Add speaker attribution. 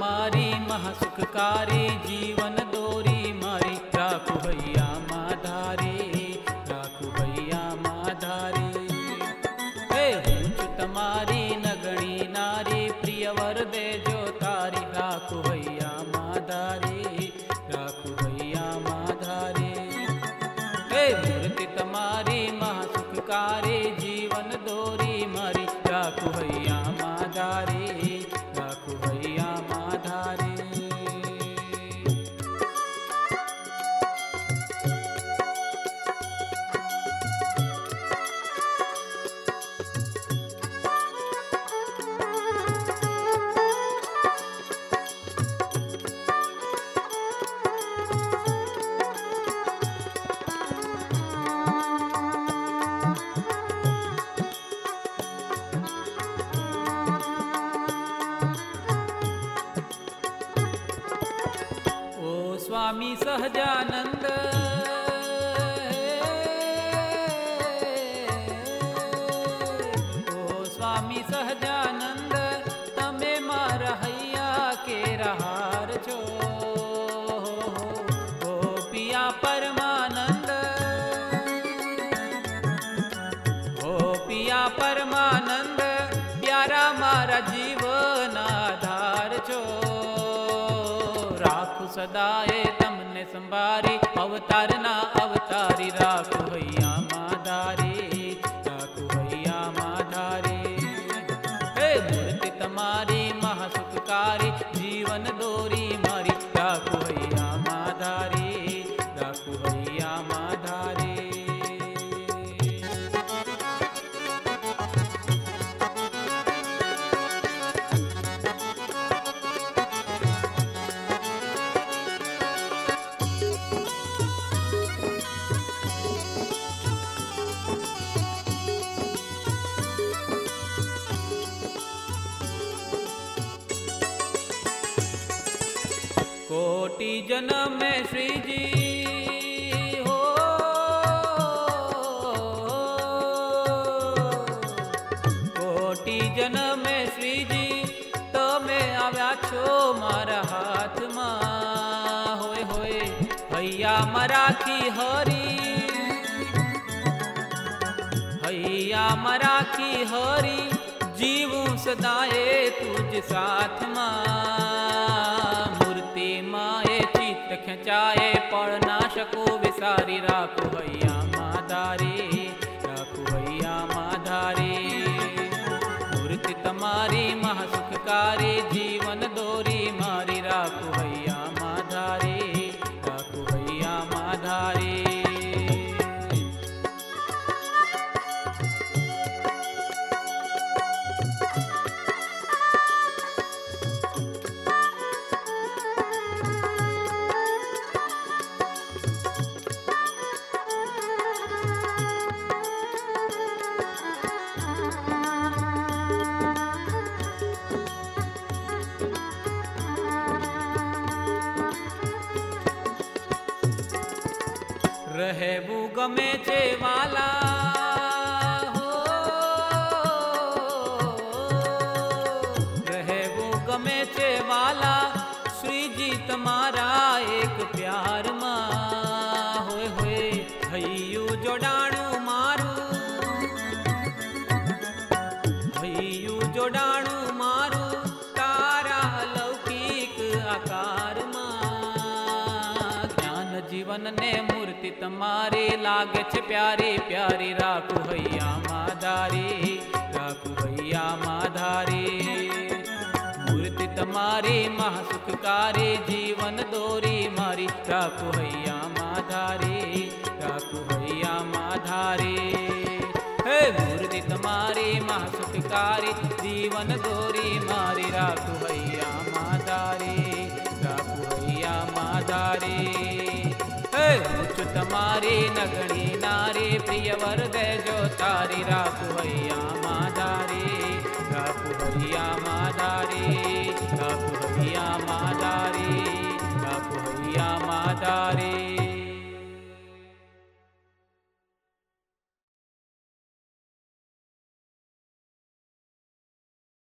Speaker 1: तमारी महासुखकारी जीवन दोरी मारी राखु भैया माधारी राखु भैया माधारी। हे ऊंच तमारी नगणी नारी प्रियवर दे जो तारी राखु भैया माधारी राखु भैया माधारी। हे मूर्ति तमारी महासुखकारी जीवन दोरी मारी राखु भैया माधारी राखु भैया माधारी। स्वामी सहजानंद ओ स्वामी सहजानंद तमे मारा हैया के रहार छो ओ पिया परमानंद ओ पिया परमानंद प्यारा मारा जीवन आधार छो। राखु सदाए तमने संभारी अवतार ना अवतारी राखु भैया माधारी राखु भैया माधारी। हे मूर्ति तमारी महासुखकारी जीवन दोरी मारी राखु भैया माधारी राखु भैया माधारी। कोटि जन्म में श्री जी हो कोटि जन्म में श्री जी तो मैं आव्या छो मारा हाथ मा होए होए भैया मराठी हरी भैया मराठी हरी जीवू सदाए तुझ साथ मा। माए चित्त खचाए पढ़ ना सको विसारी राखु भैया माधारी राखु भैया माधारी। मूर्ति तमारी महासुखकारी जीवन दोरी मारी राखु भैया माधारी राखु भैया माधारी। रहेबू गमे चे वाला हो रहेबू गमे चे वाला श्री जी तमारा एक प्यार मा होए होए भैयू जोड़ाणू मारू भैयू जोड़ाणू मारू तारा लौकिक आकार मा। ज्ञान जीवन ने मूर्ति तमारी लागे छे प्यारी प्यारी राखु भैया माधारी राखु भैया माधारी। मूर्ति तमारी महासुखकारी जीवन दोरी मारी राखु भैया माधारी राखु भैया माधारी। हे मूर्ति तमारी महासुखकारी जीवन दोरी मारी राखु भैया माधारी राखु भैया माधारी। ऊंच तमारी नगणी नारी प्रियवर दे जो तारी राखु भैया माधारी राखु भैया माधारी राखु भैया माधारी।